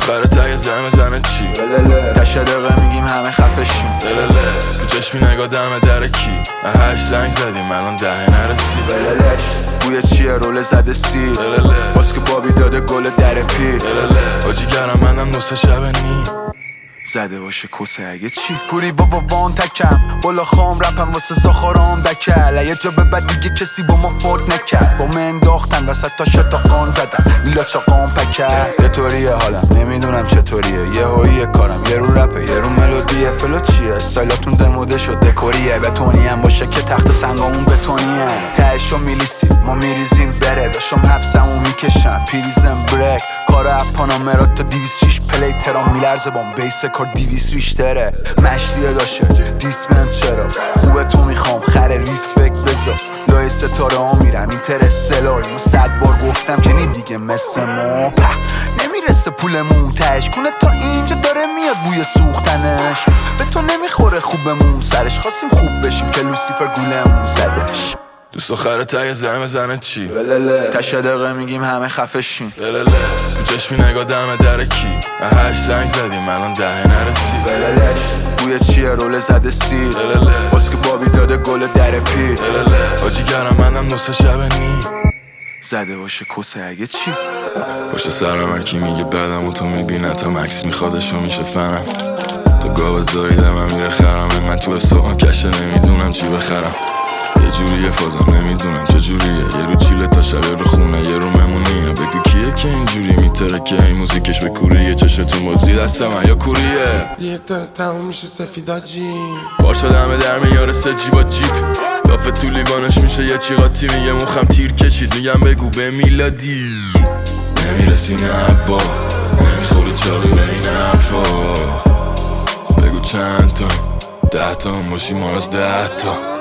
آخر تای زمه چی تشه دقیقه میگیم همه خفشیم تو چشمی نگاه دم در کی 8 زنگ زدیم الان دهه نرسی بوی چیه رول زده سی باز که بابی داده گل در پی آجی گرم منم نصف شب نی زده باشه کسه اگه چی پوری بابا وان تکم بالا خام رپم واسه زاخارام دکل یه جا به بعد دیگه کسی با ما فوت نکرد با من انداختن وسط تا شتاقان زدن میلا چاقام پکر یه طوریه حالم نمیدونم چطوریه یه هاییه کارم یه رو رپه یه رو ملودیه فلو چیه استایلاتون دموده شد دکوریه بتونی هم باشه که تخت سنگامون بتونیه تهشو میلیسی ما میریزیم بره داشتم حبسمون میکشم پیریزم بریک کار اپانا مراد تا 206 پلی ترام میلرزه بام بیس کار 200 ریشتره مشتیه داشه دیسمم چرا خوبه تو میخوام خره ریسپکت بذار لای ستاره ها میرم اینترستلار اینو 100 بار گفتم که نی دیگه مثل ما نمیرسه پولمون تش کنه تا اینجا داره میاد بوی سوختنش به تو نمیخوره خوبمون سرش خواستیم خوب بشیم که لوسیفر گولمون زدش دوست آخر تای زمه چی تشه دقیقه میگیم همه خفشیم تو چشمی نگاه دم در کی 8 زنگ زدیم الان دهه نرسی بوی چیه رول زده سی باز که بابی داده گل در پی آجی گرم منم نصف شب نی زده باشه کسه اگه چی باشه سرم کی میگه بعدم و تو میبینه تا مکس میخوادشو میشه فنم تو گاوت زاییدم من میره خرم من تو حسابم کشه نمیدونم چی بخرم یه جوریه فازم نمیدونم چجوریه یه رو چیله تا شب رو خونه یه رو ممونیه بگو کیه که اینجوری میتره که این موزیکش به کوریه چشتون بازی دست من یا کوریه دیگه داره تموم میشه سفیداجی بار شدم در میارسه جیبا جیب لافه تو لیوانش میشه یه چی قاطی میگه مخم تیر کشید میگم بگو به میلادی نمیرسی نه با نمیخوری چاقی به این حرفا بگو چند تا 10 تا باشی ما از 10 تا